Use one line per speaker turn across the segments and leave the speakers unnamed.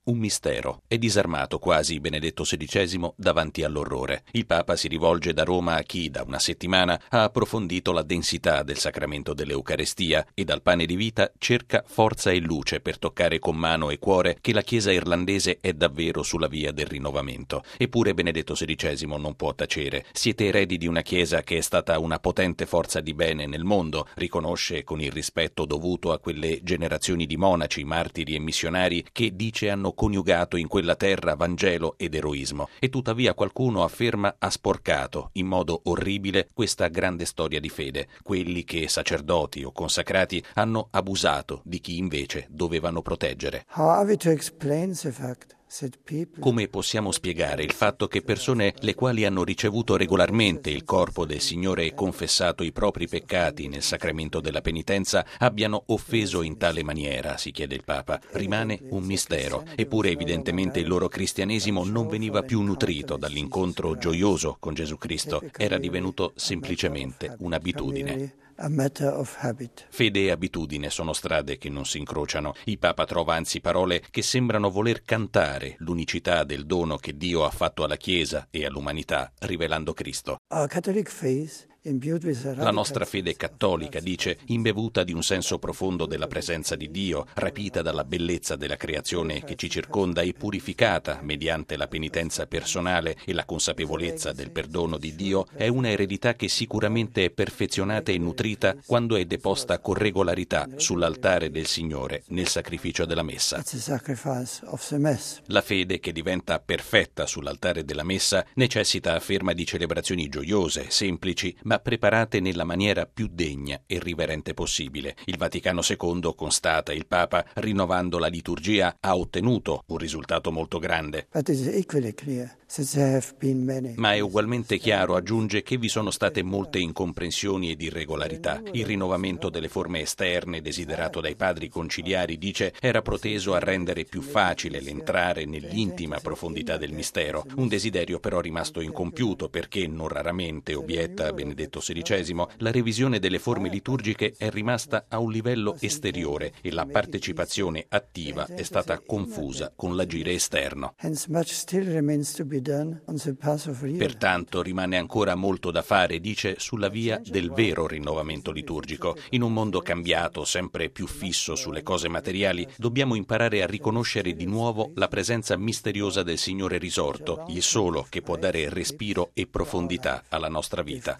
Un mistero. È disarmato quasi Benedetto XVI davanti all'orrore. Il Papa si rivolge da Roma a chi da una settimana ha approfondito la densità del sacramento dell'Eucarestia e dal pane di vita cerca forza e luce per toccare con mano e cuore che la Chiesa irlandese è davvero sulla via del rinnovamento. Eppure Benedetto XVI non può tacere. Siete eredi di una Chiesa che è stata una potente forza di bene nel mondo, riconosce con il rispetto dovuto a quelle generazioni di monaci, martiri e missionari che dice hanno coniugato in quella terra Vangelo ed eroismo, e tuttavia qualcuno afferma ha sporcato in modo orribile questa grande storia di fede, quelli che sacerdoti o consacrati hanno abusato di chi invece dovevano proteggere.
How are we to explain the fact?
Come possiamo spiegare il fatto che persone le quali hanno ricevuto regolarmente il corpo del Signore e confessato i propri peccati nel sacramento della penitenza abbiano offeso in tale maniera, si chiede il Papa. Rimane un mistero, eppure evidentemente il loro cristianesimo non veniva più nutrito dall'incontro gioioso con Gesù Cristo, era divenuto semplicemente un'abitudine. Fede e abitudine sono strade che non si incrociano. Il Papa trova anzi parole che sembrano voler cantare l'unicità del dono che Dio ha fatto alla Chiesa e all'umanità, rivelando Cristo. La nostra fede cattolica, dice, imbevuta di un senso profondo della presenza di Dio, rapita dalla bellezza della creazione che ci circonda e purificata mediante la penitenza personale e la consapevolezza del perdono di Dio, è una eredità che sicuramente è perfezionata e nutrita quando è deposta con regolarità sull'altare del Signore nel sacrificio della Messa. La fede che diventa perfetta sull'altare della Messa necessita, afferma, di celebrazioni gioiose, semplici, ma preparate nella maniera più degna e riverente possibile. Il Vaticano II, constata il Papa, rinnovando la liturgia, ha ottenuto un risultato molto grande. Ma è ugualmente chiaro, aggiunge, che vi sono state molte incomprensioni ed irregolarità. Il rinnovamento delle forme esterne desiderato dai padri conciliari, dice, era proteso a rendere più facile l'entrare nell'intima profondità del mistero. Un desiderio però rimasto incompiuto perché, non raramente, obietta Benedetto XVI, la revisione delle forme liturgiche è rimasta a un livello esteriore e la partecipazione attiva è stata confusa con l'agire esterno. Pertanto rimane ancora molto da fare, dice, sulla via del vero rinnovamento liturgico. In un mondo cambiato, sempre più fisso sulle cose materiali, dobbiamo imparare a riconoscere di nuovo la presenza misteriosa del Signore risorto, il solo che può dare respiro e profondità alla nostra vita.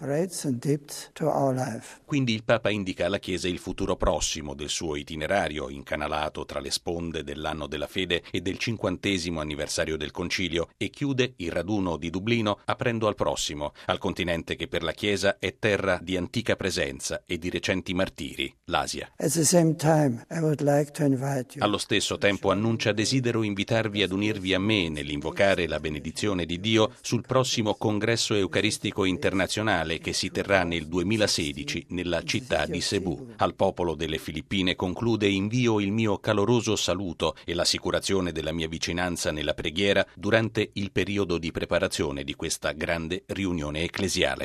Quindi il Papa indica alla Chiesa il futuro prossimo del suo itinerario, incanalato tra le sponde dell'anno della fede e del 50° anniversario del Concilio, e chiude il raduno di Dublino aprendo al prossimo, al continente che per la Chiesa è terra di antica presenza e di recenti martiri, l'Asia. Allo stesso tempo annuncia: desidero invitarvi ad unirvi a me nell'invocare la benedizione di Dio sul prossimo congresso eucaristico internazionale che si terrà nel 2016 nella città di Cebu. Al popolo delle Filippine, conclude, invio il mio caloroso saluto e l'assicurazione della mia vicinanza nella preghiera durante il periodo di preparazione di questa grande riunione ecclesiale.